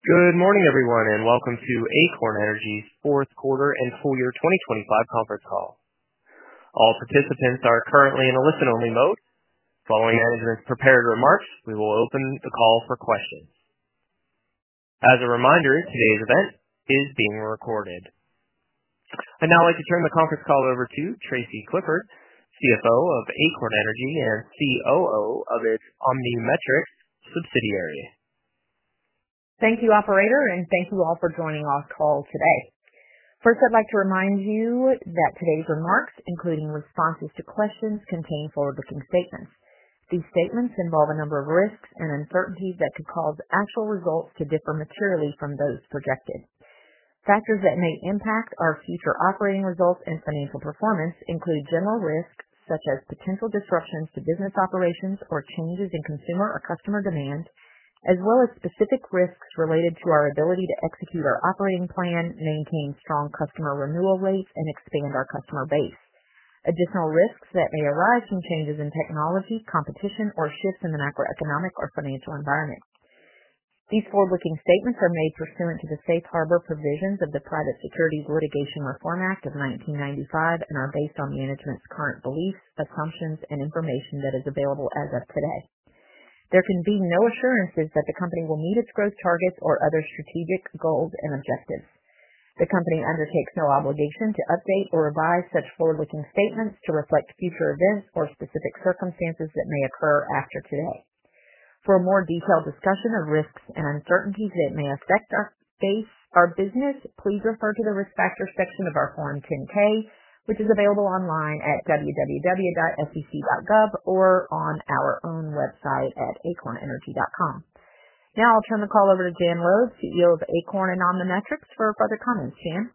Good morning, everyone, and welcome to Acorn Energy's fourth quarter and full year 2025 conference call. All participants are currently in a listen-only mode. Following management's prepared remarks, we will open the call for questions. As a reminder, today's event is being recorded. I'd now like to turn the conference call over to Tracy Clifford, CFO of Acorn Energy and COO of its OmniMetrix subsidiary. Thank you, operator, and thank you all for joining our call today. First, I'd like to remind you that today's remarks, including responses to questions, contain forward-looking statements. These statements involve a number of risks and uncertainties that could cause actual results to differ materially from those projected. Factors that may impact our future operating results and financial performance include general risks such as potential disruptions to business operations or changes in consumer or customer demand, as well as specific risks related to our ability to execute our operating plan, maintain strong customer renewal rates, and expand our customer base. Additional risks that may arise from changes in technology, competition, or shifts in the macroeconomic or financial environment. These forward-looking statements are made pursuant to the safe harbor provisions of the Private Securities Litigation Reform Act of 1995 and are based on management's current beliefs, assumptions, and information that is available as of today. There can be no assurances that the company will meet its growth targets or other strategic goals and objectives. The company undertakes no obligation to update or revise such forward-looking statements to reflect future events or specific circumstances that may occur after today. For a more detailed discussion of risks and uncertainties that may affect our business, please refer to the Risk Factors section of our Form 10-K, which is available online at www.sec.gov or on our own website at acornenergy.com. Now I'll turn the call over to Jan Loeb, CEO of Acorn and OmniMetrix, for further comments. Jan?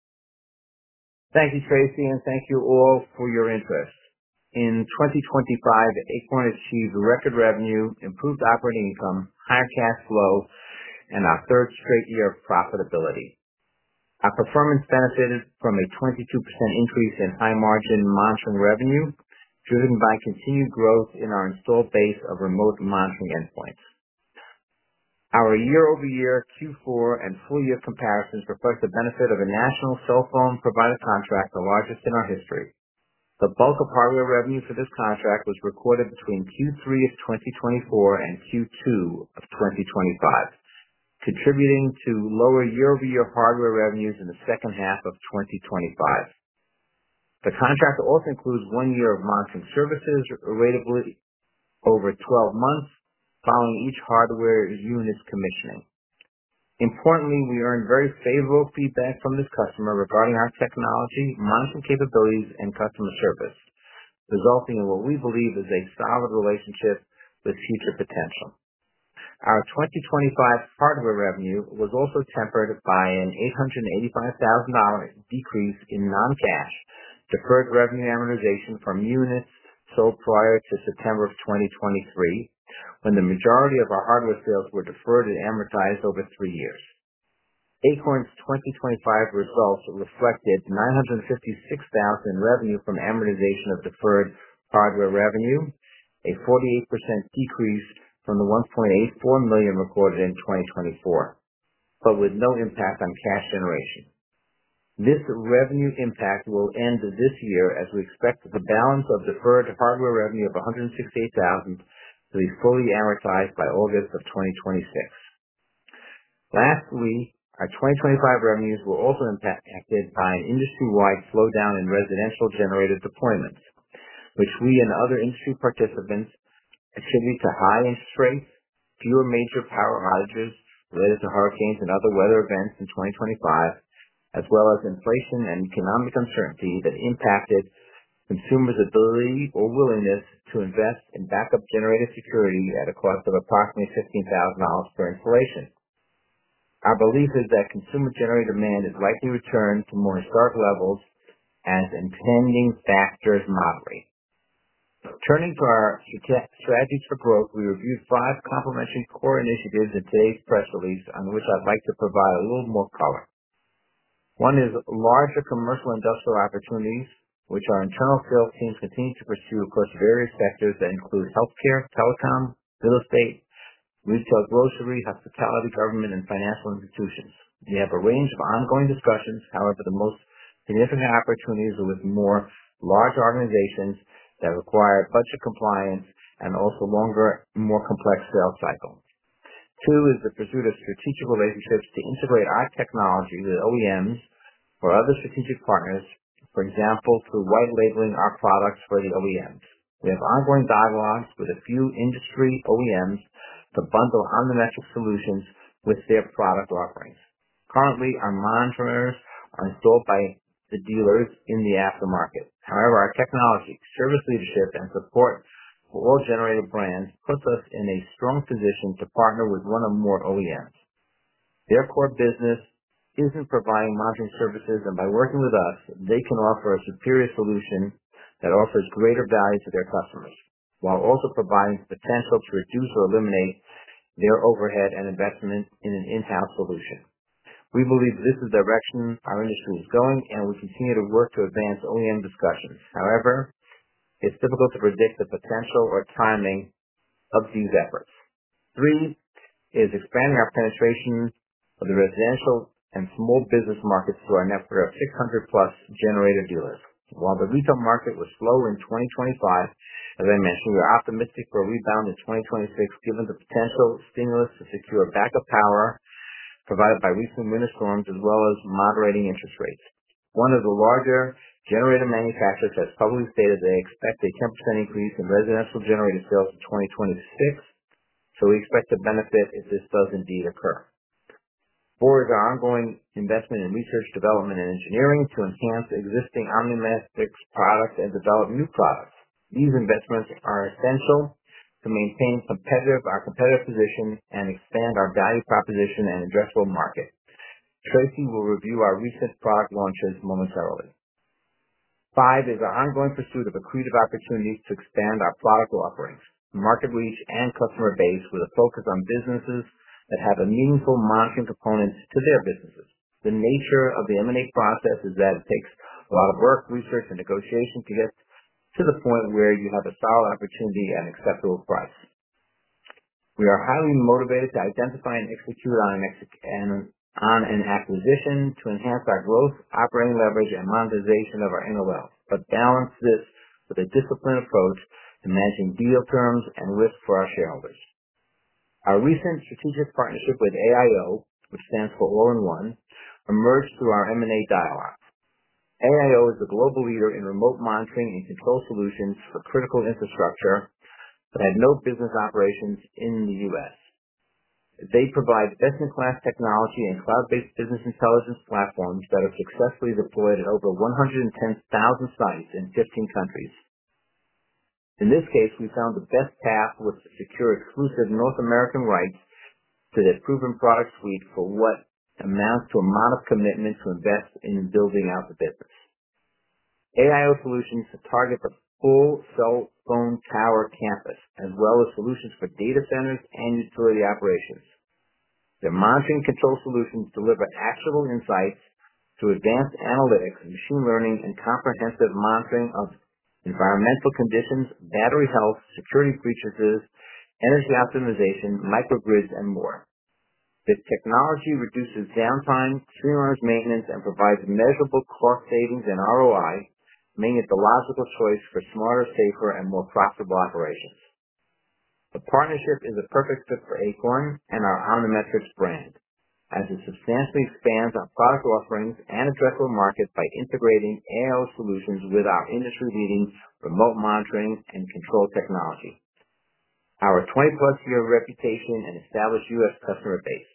Thank you, Tracy, and thank you all for your interest. In 2025, Acorn achieved record revenue, improved operating income, higher cash flow, and our third straight year of profitability. Our performance benefited from a 22% increase in high-margin monitoring revenue, driven by continued growth in our installed base of remote monitoring endpoints. Our year-over-year Q4 and full-year comparisons reflect the benefit of a national cell phone provider contract, the largest in our history. The bulk of hardware revenue for this contract was recorded between Q3 of 2024 and Q2 of 2025. Contributing to lower year-over-year hardware revenues in the second half of 2025. The contract also includes 1 year of monitoring services ratably over 12 months following each hardware unit's commissioning. Importantly, we earned very favorable feedback from this customer regarding our technology, monitoring capabilities, and customer service, resulting in what we believe is a solid relationship with future potential. Our 2025 hardware revenue was also tempered by an $885,000 decrease in non-cash deferred revenue amortization from units sold prior to September of 2023, when the majority of our hardware sales were deferred and amortized over 3 years. Acorn's 2025 results reflected $956,000 in revenue from amortization of deferred hardware revenue, a 48% decrease from the $1.84 million recorded in 2024, but with no impact on cash generation. This revenue impact will end this year as we expect the balance of deferred hardware revenue of $168,000 to be fully amortized by August of 2026. Lastly, our 2025 revenues were also impacted by an industry-wide slowdown in residential generator deployments, which we and other industry participants attribute to high interest rates, fewer major power outages related to hurricanes and other weather events in 2025, as well as inflation and economic uncertainty that impacted consumers' ability or willingness to invest in backup generator security at a cost of approximately $15,000 per installation. Our belief is that consumer generator demand is likely to return to more historic levels as impending factors moderate. Turning to our strategies for growth, we reviewed 5 complementary core initiatives in today's press release on which I'd like to provide a little more color. One is larger commercial industrial opportunities, which our internal sales teams continue to pursue across various sectors that include healthcare, telecom, real estate, retail, grocery, hospitality, government, and financial institutions. We have a range of ongoing discussions. However, the most significant opportunities are with more large organizations that require budget compliance and also longer, more complex sales cycle. Two is the pursuit of strategic relationships to integrate our technology with OEMs or other strategic partners, for example, through white labeling our products for the OEMs. We have ongoing dialogues with a few industry OEMs to bundle OmniMetrix solutions with their product offerings. Currently, our monitors are installed by the dealers in the aftermarket. However, our technology, service leadership, and support for all generator brands puts us in a strong position to partner with one or more OEMs. Their core business isn't providing monitoring services, and by working with us, they can offer a superior solution that offers greater value to their customers, while also providing the potential to reduce or eliminate their overhead and investment in an in-house solution. We believe this is the direction our industry is going, and we continue to work to advance OEM discussions. However, it's difficult to predict the potential or timing of these efforts. Three is expanding our penetration of the residential and small business markets through our network of 600-plus generator dealers. While the retail market was slow in 2025, as I mentioned, we are optimistic for a rebound in 2026 given the potential stimulus to secure backup power provided by recent winter storms as well as moderating interest rates. One of the larger generator manufacturers has publicly stated they expect a 10% increase in residential generator sales in 2026, so we expect to benefit if this does indeed occur. Four is our ongoing investment in research, development, and engineering to enhance existing OmniMetrix products and develop new products. These investments are essential to maintain our competitive position and expand our value proposition and addressable market. Tracy will review our recent product launches momentarily. Five is our ongoing pursuit of accretive opportunities to expand our product offerings, market reach, and customer base with a focus on businesses that have a meaningful monitoring component to their businesses. The nature of the M&A process is that it takes a lot of work, research, and negotiation to get to the point where you have a solid opportunity at an acceptable price. We are highly motivated to identify and execute on an acquisition to enhance our growth, operating leverage, and monetization of our NOL, but balance this with a disciplined approach to managing deal terms and risk for our shareholders. Our recent strategic partnership with AIO, which stands for All-in-One, emerged through our M&A dialogue. AIO is the global leader in remote monitoring and control solutions for critical infrastructure but had no business operations in the U.S. They provide best-in-class technology and cloud-based business intelligence platforms that are successfully deployed at over 110,000 sites in 15 countries. In this case, we found the best path was to secure exclusive North American rights to their proven product suite for what amounts to a modest commitment to invest in building out the business. AIO solutions target the full cell phone tower campus, as well as solutions for data centers and utility operations. Their monitoring control solutions deliver actionable insights through advanced analytics, machine learning, and comprehensive monitoring of environmental conditions, battery health, security breaches, energy optimization, microgrids, and more. The technology reduces downtime, streamlines maintenance, and provides measurable cost savings and ROI, making it the logical choice for smarter, safer, and more profitable operations. The partnership is a perfect fit for Acorn and our OmniMetrix brand, as it substantially expands our product offerings and addressable market by integrating AIO solutions with our industry-leading remote monitoring and control technology, our 20-plus year reputation, and established U.S. customer base.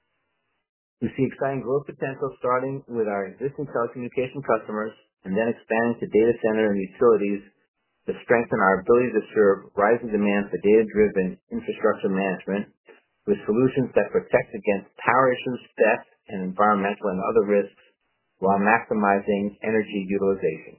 We see exciting growth potential starting with our existing telecommunication customers and then expanding to data center and utilities to strengthen our ability to serve rising demand for data-driven infrastructure management with solutions that protect against power issues, theft, and environmental and other risks while maximizing energy utilization.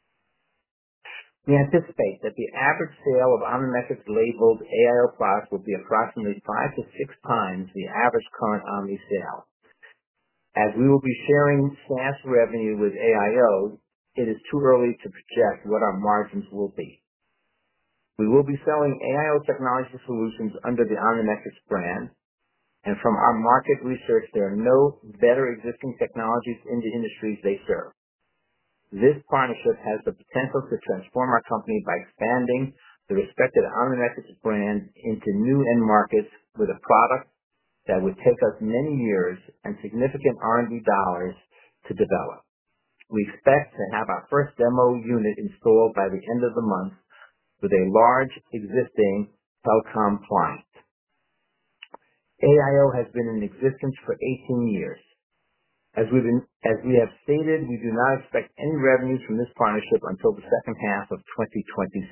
We anticipate that the average sale of OmniMetrix labeled AIO products will be approximately 5 to 6 times the average current Omni sale. As we will be sharing SaaS revenue with AIO, it is too early to project what our margins will be. We will be selling AIO technology solutions under the OmniMetrix brand, and from our market research, there are no better existing technologies in the industries they serve. This partnership has the potential to transform our company by expanding the respected OmniMetrix brand into new end markets with a product that would take us many years and significant R&D dollars to develop. We expect to have our first demo unit installed by the end of the month with a large existing telecom client. AIO has been in existence for 18 years. As we have stated, we do not expect any revenues from this partnership until the second half of 2026.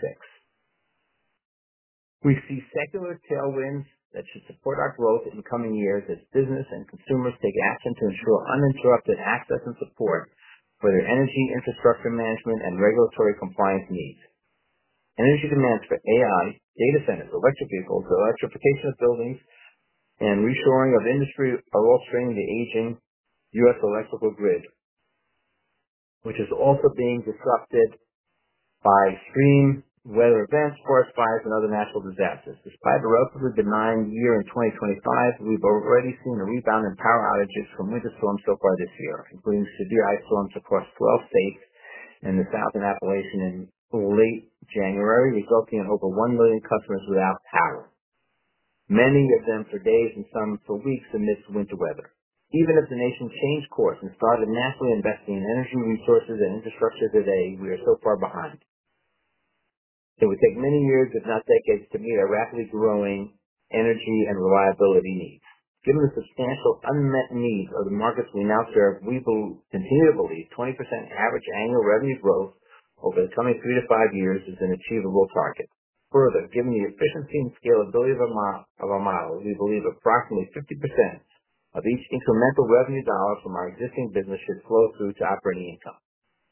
We see secular tailwinds that should support our growth in coming years as business and consumers take action to ensure uninterrupted access and support for their energy infrastructure management and regulatory compliance needs. Energy demands for AI, data centers, electric vehicles, electrification of buildings, and reshoring of industry are all straining the aging U.S. electrical grid, which is also being disrupted by extreme weather events, forest fires, and other natural disasters. Despite a relatively benign year in 2025, we've already seen a rebound in power outages from winter storms so far this year, including severe ice storms across 12 states in the South and Appalachian in late January, resulting in over 1 million customers without power, many of them for days and some for weeks amidst winter weather. Even if the nation changed course and started naturally investing in energy resources and infrastructure today, we are so far behind. It would take many years, if not decades, to meet our rapidly growing energy and reliability needs. Given the substantial unmet needs of the markets we now serve, we continue to believe 20% average annual revenue growth over the coming 3 to 5 years is an achievable target. Further, given the efficiency and scalability of our model, we believe approximately 50% of each incremental revenue dollar from our existing business should flow through to operating income.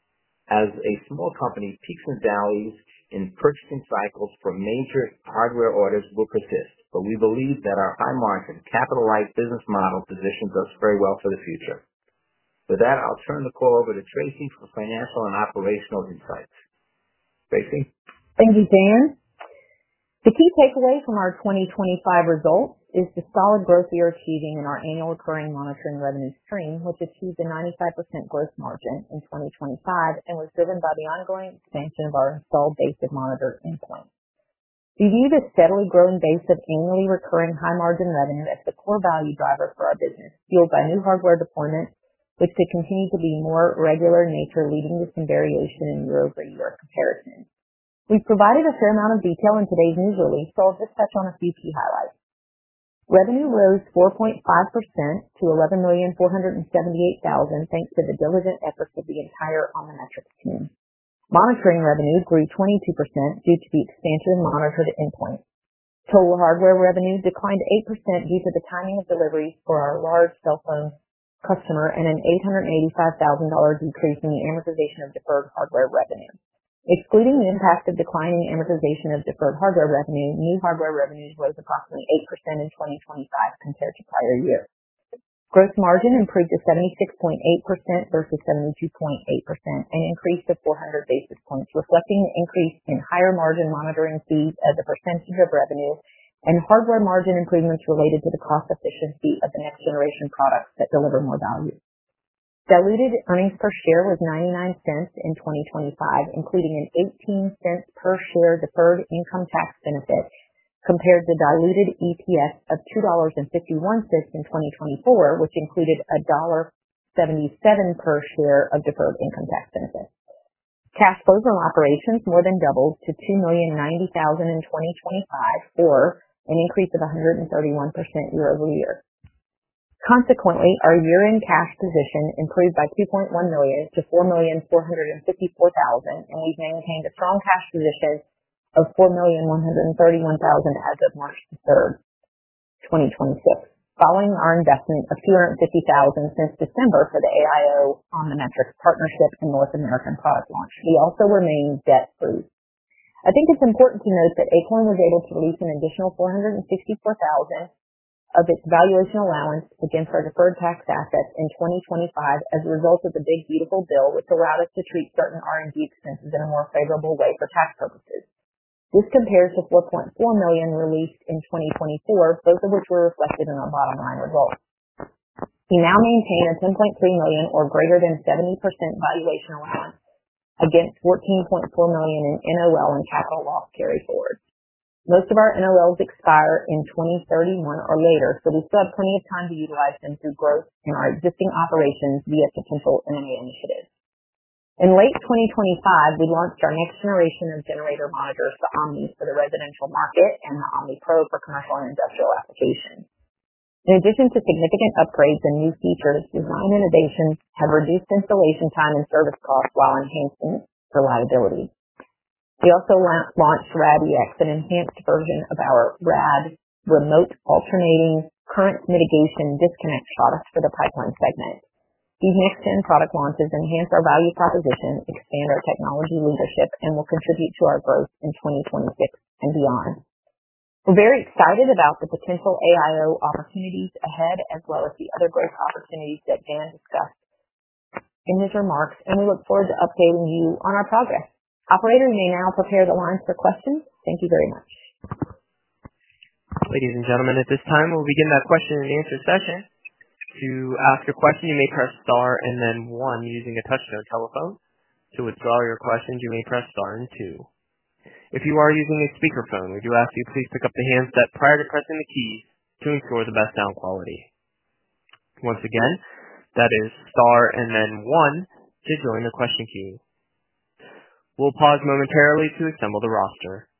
As a small company, peaks and valleys in purchasing cycles for major hardware orders will persist, but we believe that our high-margin, capital-light business model positions us very well for the future. With that, I'll turn the call over to Tracy for financial and operational insights. Tracy? Thank you, Dan. The key takeaway from our 2025 results is the solid growth we are achieving in our annual recurring monitoring revenue stream, which achieved a 95% gross margin in 2025 and was driven by the ongoing expansion of our installed base of monitor endpoints. We view this steadily growing base of annually recurring high-margin revenue as the core value driver for our business, fueled by new hardware deployments, which could continue to be more regular in nature, leading to some variation in year-over-year comparisons. We've provided a fair amount of detail in today's news release, so I'll just touch on a few key highlights. Revenue rose 4.5% to $11,478,000 thanks to the diligent efforts of the entire OmniMetrix team. Monitoring revenue grew 22% due to the expansion of monitored endpoints. Total hardware revenue declined 8% due to the timing of deliveries for our large cell phone customer and an $885,000 decrease in the amortization of deferred hardware revenue. Excluding the impact of declining amortization of deferred hardware revenue, new hardware revenues rose approximately 8% in 2025 compared to prior year. Gross margin improved to 76.8% versus 72.8%, an increase of 400 basis points, reflecting the increase in higher margin monitoring fees as a percentage of revenue and hardware margin improvements related to the cost efficiency of the next generation products that deliver more value. Diluted earnings per share was 99 cents in 2025, including an 18 cents per share deferred income tax benefit, compared to diluted EPS of $2.51 in 2024, which included $1.77 per share of deferred income tax benefit. Cash flow from operations more than doubled to $2,090,000 in 2025, or an increase of 131% year-over-year. Consequently, our year-end cash position improved by $2.1 million to $4,454,000, and we've maintained a strong cash position of $4,131,000 as of March 3rd, 2026, following our investment of $250,000 since December for the AIO OmniMetrix partnership and North American product launch. We also remain debt-free. I think it's important to note that Acorn was able to release an additional $464,000 of its valuation allowance against our deferred tax assets in 2025 as a result of the Big Beautiful Bill, which allowed us to treat certain R&D expenses in a more favorable way for tax purposes. This compares to $4.4 million released in 2024, both of which were reflected in our bottom line results. We now maintain a $10.3 million or greater than 70% valuation allowance against $14.4 million in NOL and capital loss carryforwards. Most of our NOLs expire in 2031 or later, so we still have plenty of time to utilize them through growth in our existing operations via potential M&A initiatives. In late 2025, we launched our next generation of generator monitors, the Omni, for the residential market and the Omni Pro for commercial and industrial applications. In addition to significant upgrades and new features, design innovations have reduced installation time and service costs while enhancing reliability. We also launched RAD-EX, an enhanced version of our RAD remote alternating current mitigation disconnect product for the pipeline segment. These next-gen product launches enhance our value proposition, expand our technology leadership, and will contribute to our growth in 2026 and beyond. We're very excited about the potential AIO opportunities ahead, as well as the other growth opportunities that Dan discussed in his remarks, and we look forward to updating you on our progress. Operator, you may now prepare the lines for questions. Thank you very much. Ladies and gentlemen, at this time, we'll begin that question and answer session. To ask a question, you may press star and then 1 using a touch-tone telephone. To withdraw your questions, you may press star and 2. If you are using a speakerphone, we do ask you please pick up the handset prior to pressing the keys to ensure the best sound quality. Once again, that is star and then 1 to join the question queue. We'll pause momentarily to assemble the roster.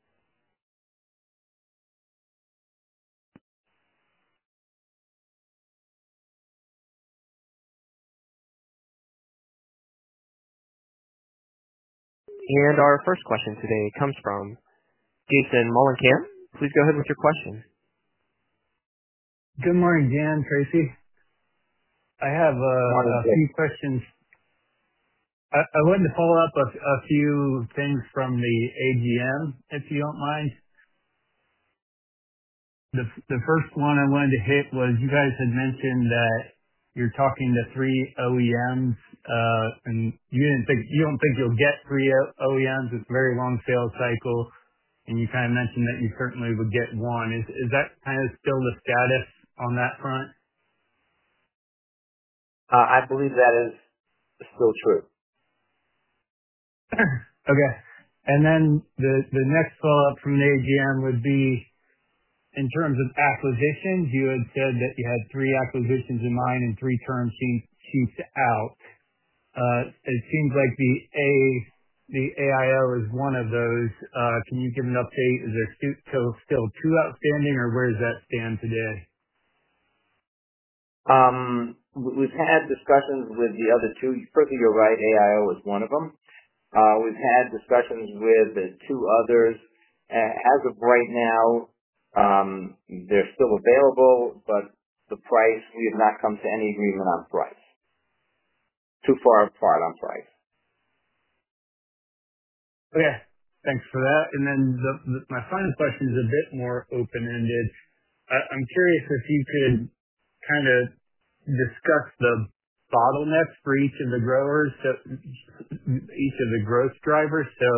And our first question today comes from Jason Mullenkamp. Please go ahead with your question. Good morning, Dan, Tracy. I have a few questions. I wanted to follow up a few things from the AGM, if you don't mind. The first one I wanted to hit was you guys had mentioned that you're talking to 3 OEMs, and you don't think you'll get 3 OEMs. It's a very long sales cycle, and you kind of mentioned that you certainly would get 1. Is that kind of still the status on that front? I believe that is still true. Okay. And then the next follow-up from the AGM would be, in terms of acquisitions, you had said that you had 3 acquisitions in mind and 3 term sheets out. It seems like the AIO is one of those. Can you give an update? Is there still 2 outstanding, or where does that stand today? We've had discussions with the other 2. Firstly, you're right, AIO is one of them. We've had discussions with the 2 others. As of right now, they're still available, but the price, we have not come to any agreement on price. Too far apart on price. Okay, thanks for that. And then my final question is a bit more open-ended. I'm curious if you could kind of discuss the bottlenecks for each of the growers, so each of the growth drivers. So,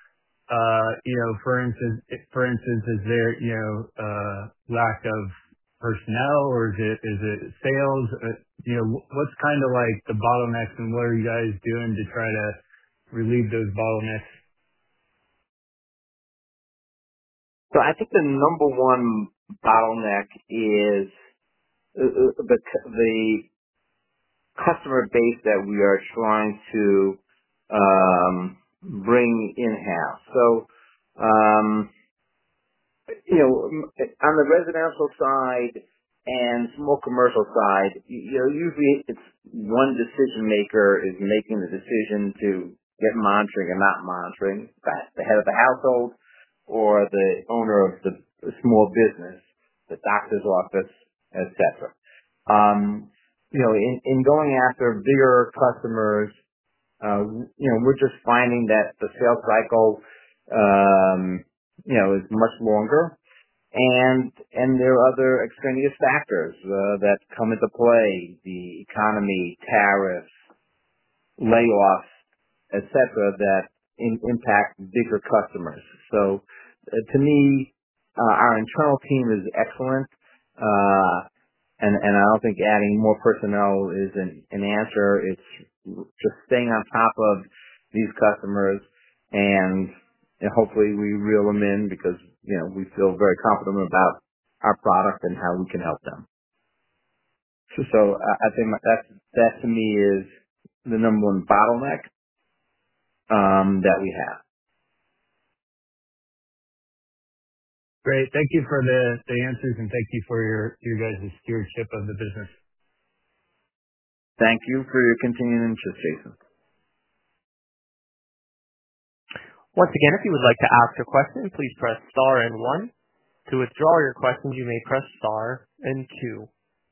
for instance, is there lack of personnel, or is it sales? What's kind of like the bottlenecks, and what are you guys doing to try to relieve those bottlenecks? So I think the number one bottleneck is the customer base that we are trying to bring in-house. So, on the residential side and small commercial side, usually it's one decision maker is making the decision to get monitoring and not monitoring, the head of the household or the owner of the small business, the doctor's office, etc. In going after bigger customers, we're just finding that the sales cycle, is much longer, and there are other extraneous factors that come into play: the economy, tariffs, layoffs, etc., that impact bigger customers. So to me, our internal team is excellent, and I don't think adding more personnel is an answer. It's just staying on top of these customers, and hopefully we reel them in because we feel very confident about our product and how we can help them. So I think that to me is the number one bottleneck that we have. Great. Thank you for the answers, and thank you for your guys' stewardship of the business. Thank you for your continued interest, Jason. Once again, if you would like to ask a question, please press star and 1. To withdraw your questions, you may press star and 2.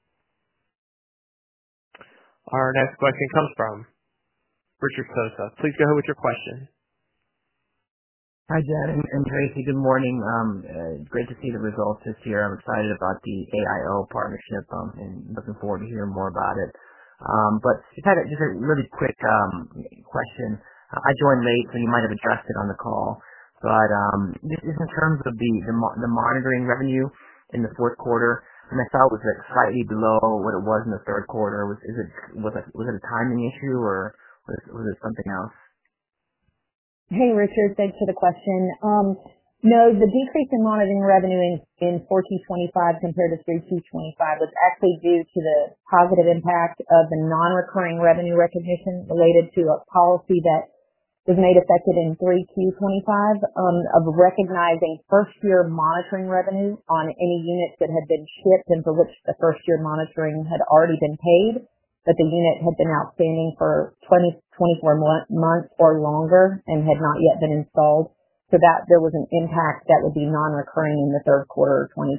Our next question comes from Richard Sosa. Please go ahead with your question. Hi, Jen and Tracy. Good morning. Great to see the results this year. I'm excited about the AIO partnership and looking forward to hearing more about it. But just a really quick question. I joined late, so you might have addressed it on the call. But just in terms of the monitoring revenue in the fourth quarter, and I saw it was slightly below what it was in the third quarter. Was it a timing issue or was it something else? Hey, Richard. Thanks for the question. No, the decrease in monitoring revenue in 4Q25 compared to 3Q25 was actually due to the positive impact of the non-recurring revenue recognition related to a policy that was made effective in 3Q25 of recognizing first-year monitoring revenue on any units that had been shipped and for which the first-year monitoring had already been paid, but the unit had been outstanding for 24 months or longer and had not yet been installed. So that there was an impact that would be non-recurring in the third quarter of 2025.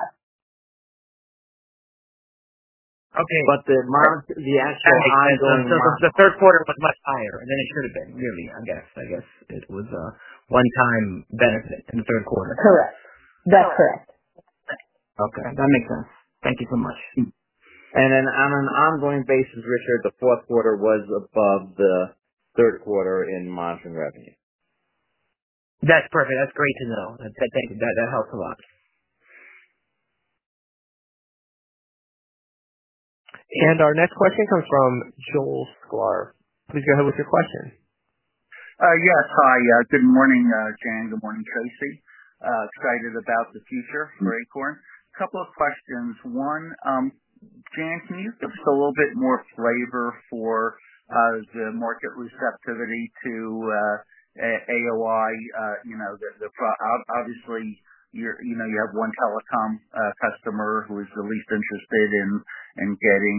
Okay. But the actual ongoing the third quarter was much higher than it should have been, really, I guess it was a one-time benefit in the third quarter. Correct. That's correct. Okay. That makes sense. Thank you so much. And then on an ongoing basis, Richard, the fourth quarter was above the third quarter in monitoring revenue. That's perfect. That's great to know. Thank you. That helps a lot. And our next question comes from Joel Sklar. Please go ahead with your question. Yes. Hi. Good morning, Jan. Good morning, Tracy. Excited about the future for Acorn. A couple of questions. One, Jan, can you give us a little bit more flavor for the market receptivity to AOI? Obviously, you have one telecom customer who is the least interested in getting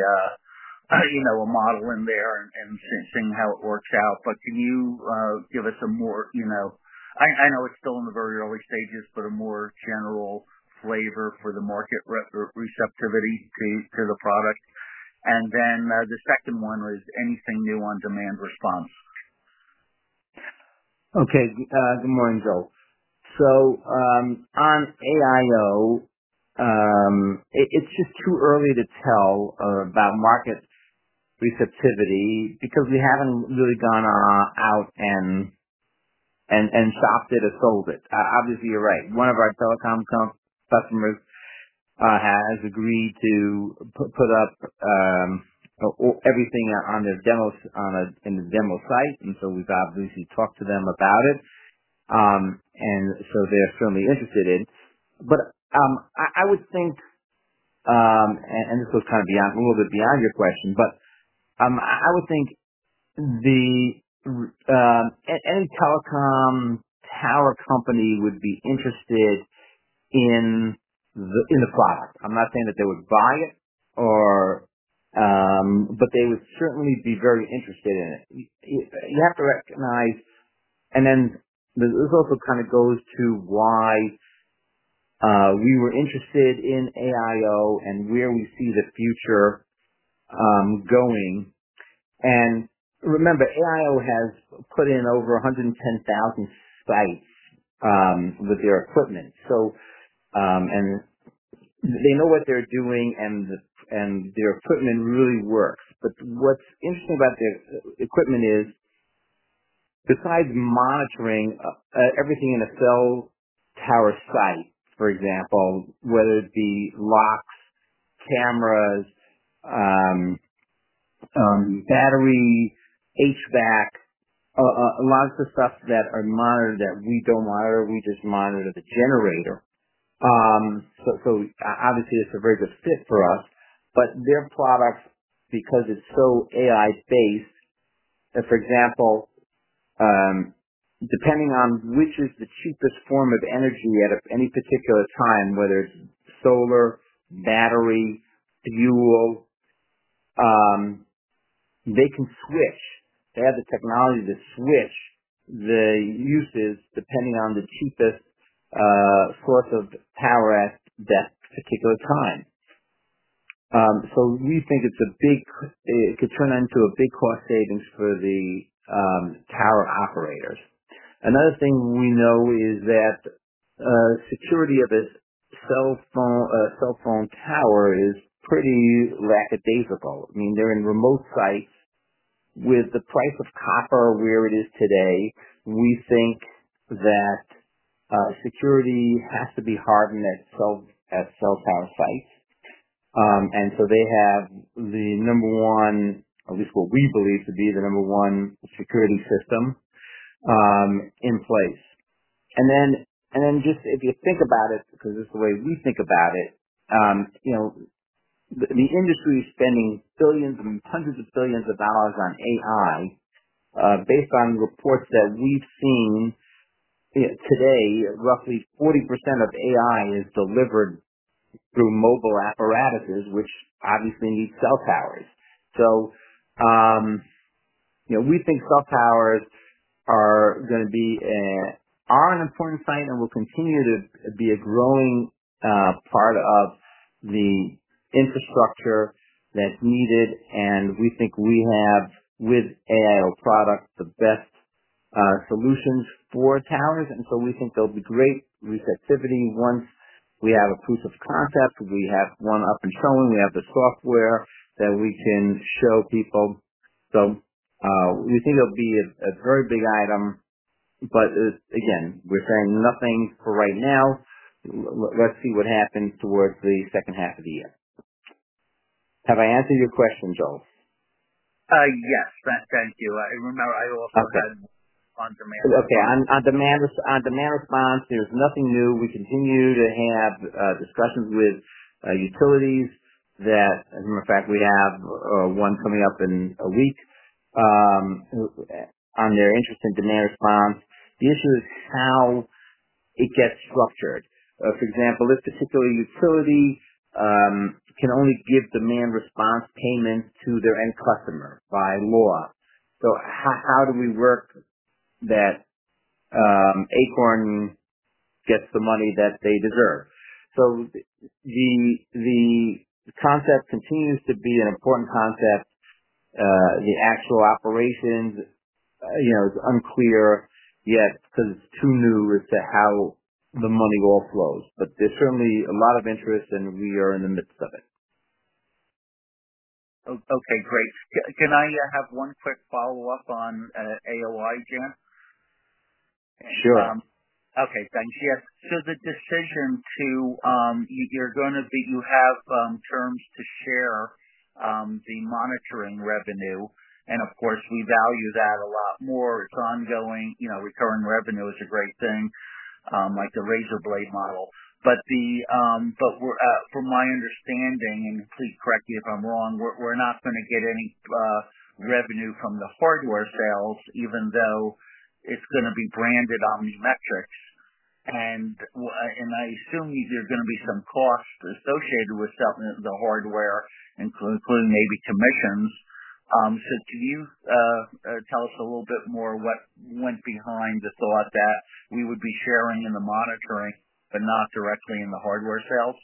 a model in there and seeing how it works out. But can you give us a more, I know it's still in the very early stages, but a more general flavor for the market receptivity to the product? And then the second one was anything new on demand response? Okay. Good morning, Joel. So on AIO, it's just too early to tell about market receptivity because we haven't really gone out and shopped it or sold it. Obviously, you're right. One of our telecom customers has agreed to put up everything on their demos in the demo site, and so we've obviously talked to them about it. And so they're certainly interested in. But I would think, and this was kind of a little bit beyond your question, but I would think any telecom tower company would be interested in the product. I'm not saying that they would buy it, but they would certainly be very interested in it. You have to recognize, and then this also kind of goes to why we were interested in AIO and where we see the future going. And remember, AIO has put in over 110,000 sites with their equipment. So, and they know what they're doing, and their equipment really works. But what's interesting about their equipment is, besides monitoring everything in a cell tower site, for example, whether it be locks, cameras, battery, HVAC, a lot of the stuff that are monitored that we don't monitor, we just monitor the generator. So obviously it's a very good fit for us, but their products, because it's so AI based, for example, depending on which is the cheapest form of energy at any particular time, whether it's solar, battery, fuel, they can switch. They have the technology to switch the uses depending on the cheapest source of power at that particular time. So we think it could turn into a big cost savings for the tower operators. Another thing we know is that security of a cell phone tower is pretty lackadaisical. I mean, they're in remote sites. With the price of copper where it is today, we think that security has to be hardened at cell tower sites. And so they have the number one, at least what we believe to be the number one security system in place. And then just if you think about it, because this is the way we think about it, the industry is spending billions and hundreds of billions of dollars on AI. Based on reports that we've seen today, roughly 40% of AI is delivered through mobile apparatuses, which obviously need cell towers. So, we think cell towers are going to be an important site and will continue to be a growing part of the infrastructure that's needed. And we think we have, with AIO products, the best solutions for towers. And so we think there'll be great receptivity once we have a proof of concept, we have one up and showing, we have the software that we can show people. So we think it'll be a very big item, but again, we're saying nothing for right now. Let's see what happens towards the second half of the year. Have I answered your question, Joel? Yes, thank you. I remember I also had on demand. Okay, on demand response, there's nothing new. We continue to have discussions with utilities that, as a matter of fact, we have one coming up in a week on their interest in demand response. The issue is how it gets structured. For example, this particular utility can only give demand response payments to their end customer by law. So how do we work that Acorn gets the money that they deserve? So the concept continues to be an important concept. The actual operations, is unclear yet because it's too new as to how the money all flows. But there's certainly a lot of interest, and we are in the midst of it. Okay, great. Can I have one quick follow-up on AOI, Jan? Sure. Okay, thanks. Yes. So the decision to you have terms to share the monitoring revenue, and of course we value that a lot more. It's ongoing. Recurring revenue is a great thing, like the razor blade model. But we're, from my understanding, and please correct me if I'm wrong, we're not going to get any revenue from the hardware sales, even though it's going to be branded OmniMetrix, and I assume there's going to be some costs associated with selling the hardware, including maybe commissions. So can you tell us a little bit more what went behind the thought that we would be sharing in the monitoring, but not directly in the hardware sales?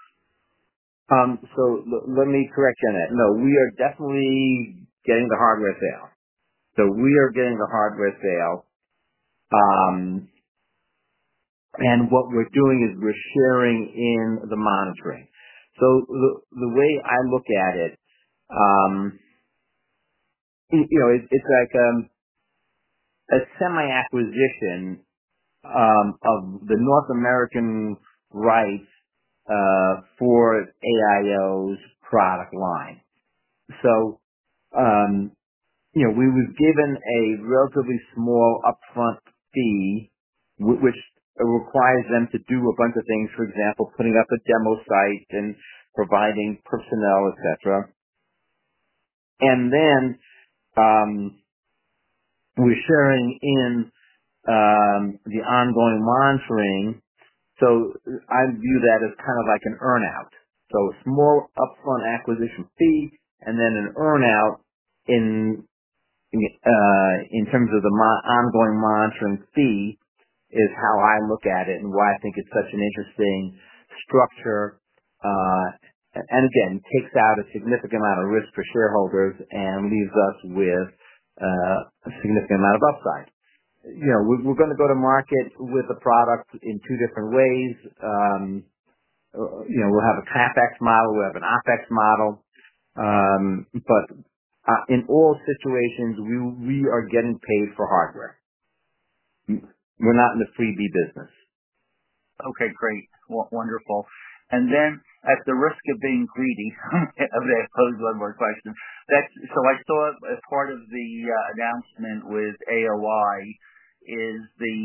So let me correct you on that. No, we are definitely getting the hardware sale. So we are getting the hardware sale. And what we're doing is we're sharing in the monitoring. So the way I look at it, it's like a semi-acquisition of the North American rights for AIO's product line. So, we was given a relatively small upfront fee, which requires them to do a bunch of things. For example, putting up a demo site and providing personnel, etc. And then we're sharing in the ongoing monitoring. So I view that as kind of like an earn-out. So a small upfront acquisition fee, and then an earn-out in terms of the ongoing monitoring fee is how I look at it and why I think it's such an interesting structure. And again, takes out a significant amount of risk for shareholders and leaves us with a significant amount of upside. We're going to go to market with the product in two different ways. We'll have a CapEx model, we'll have an OpEx model. But in all situations, we are getting paid for hardware. We're not in the freebie business. Okay, great. Wonderful. And then, at the risk of being greedy, I'm going to pose one more question. So I saw as part of the announcement with AOI is the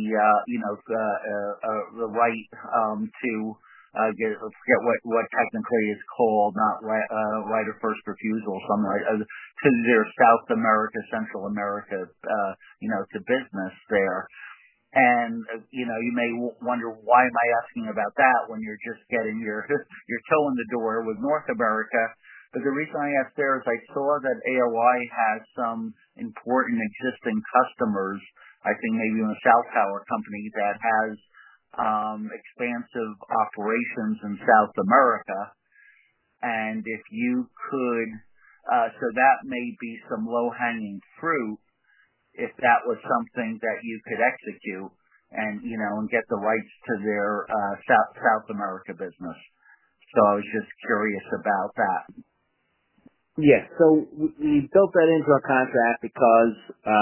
right to forget what technically is called, not right of first refusal, something like to their South America, Central America, to business there. And you may wonder, why am I asking about that when you're just getting your toe in the door with North America? But the reason I asked there is I saw that AOI has some important existing customers. I think maybe in a South Tower company that has expansive operations in South America. And if you could, so that may be some low-hanging fruit if that was something that you could execute and, and get the rights to their South America business. So I was just curious about that. Yes, so we built that into our contract because,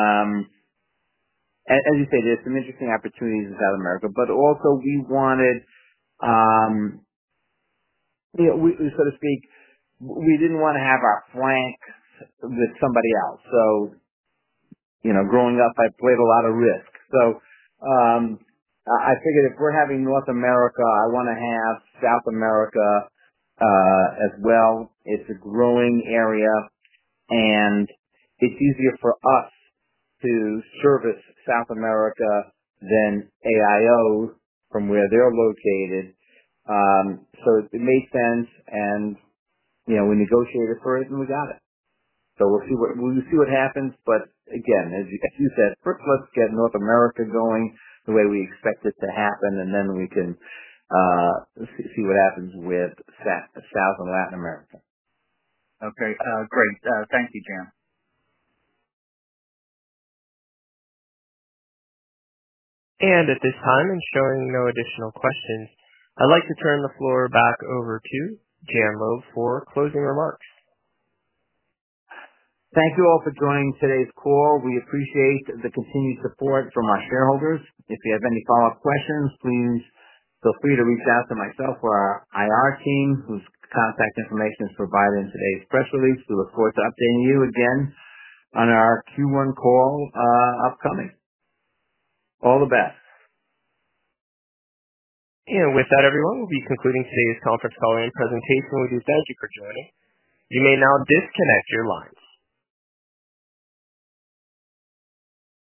as you say, there's some interesting opportunities in South America, but also we wanted, so to speak, we didn't want to have our flanks with somebody else. So, growing up, I played a lot of Risk. So, I figured if we're having North America, I want to have South America as well. It's a growing area, and it's easier for us to service South America than AIO from where they're located. So it made sense, and we negotiated for it, and we got it. So we'll see what happens. But again, as you said, first let's get North America going the way we expect it to happen, and then we can see what happens with South and Latin America. Okay, great. Thank you, Jan. And at this time, and showing no additional questions, I'd like to turn the floor back over to Jan Loeb for closing remarks. Thank you all for joining today's call. We appreciate the continued support from our shareholders. If you have any follow-up questions, please feel free to reach out to myself or our IR team, whose contact information is provided in today's press release. We look forward to updating you again on our Q1 call upcoming. All the best. And with that, everyone, we'll be concluding today's conference call and presentation. We do thank you for joining. You may now disconnect your line.